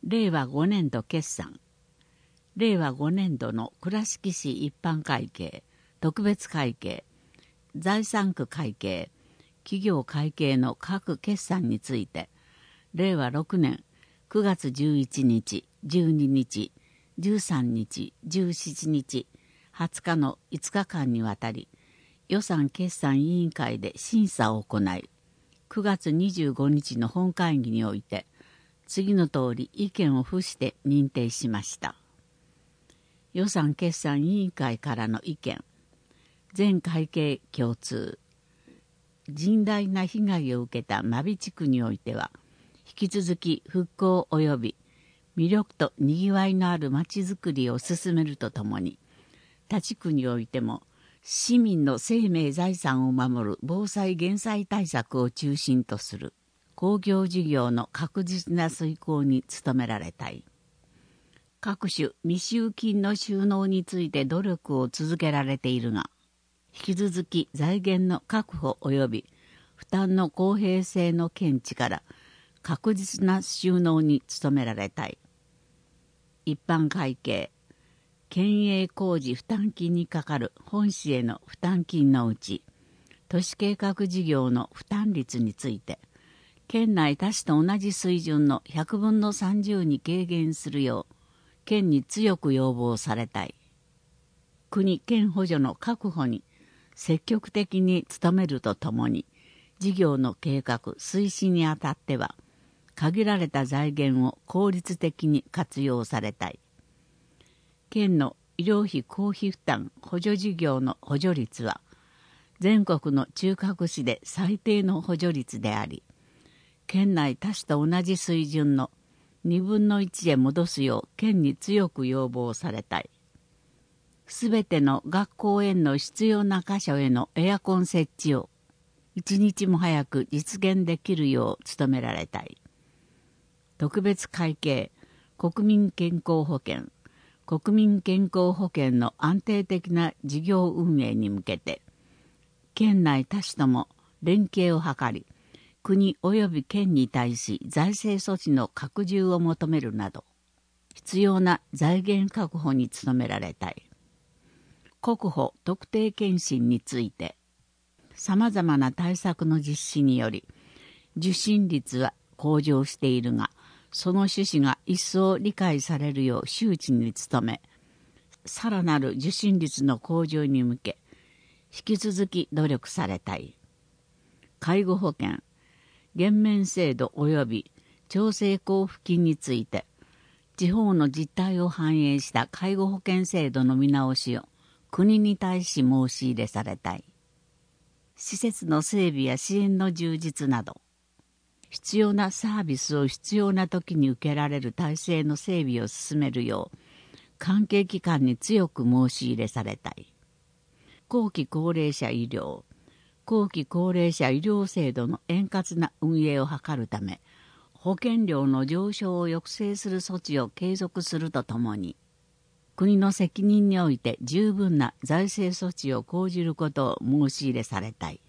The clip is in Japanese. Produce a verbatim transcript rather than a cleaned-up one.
れいわごねんど決算、れいわごねんどの倉敷市一般会計、特別会計、財産区会計、企業会計の各決算について、れいわろくねんくがつじゅういちにち、じゅうににち、じゅうさんにち、じゅうしちにち、はつかのいつかかんにわたり、予算決算委員会で審査を行い、くがつにじゅうごにちの本会議において、次の通り意見を付して認定しました。予算決算委員会からの意見、全会計共通。甚大な被害を受けた真備地区においては、引き続き復興及び魅力とにぎわいのあるまちづくりを進めるとともに、他地区においても市民の生命財産を守る防災減災対策を中心とする公共事業の確実な遂行に努められたい。各種未収金の収納について努力を続けられているが、引き続き財源の確保及び負担の公平性の見地から確実な収納に努められたい。一般会計、県営工事負担金にかかる本市への負担金のうち、都市計画事業の負担率について、県内他市と同じ水準のひゃくぶんのさんじゅうに軽減するよう、県に強く要望されたい。国・県補助の確保に積極的に努めるとともに、事業の計画・推進にあたっては、限られた財源を効率的に活用されたい。県の医療費公費負担補助事業の補助率は、全国の中核市で最低の補助率であり、県内他市と同じ水準のにぶんのいちへ戻すよう県に強く要望されたい。すべての学校園の必要な箇所へのエアコン設置を一日も早く実現できるよう努められたい。特別会計、国民健康保険、国民健康保険の安定的な事業運営に向けて、県内他市とも連携を図り、国及び県に対し財政措置の拡充を求めるなど、必要な財源確保に努められたい。国保特定健診について、さまざまな対策の実施により、受診率は向上しているが、その趣旨が一層理解されるよう周知に努め、さらなる受診率の向上に向け、引き続き努力されたい。介護保険、減免制度及び調整交付金について、地方の実態を反映した介護保険制度の見直しを国に対し申し入れされたい。施設の整備や支援の充実など、必要なサービスを必要な時に受けられる体制の整備を進めるよう、関係機関に強く申し入れされたい。後期高齢者医療、後期高齢者医療制度の円滑な運営を図るため、保険料の上昇を抑制する措置を継続するとともに、国の責任において十分な財政措置を講じることを申し入れされたい。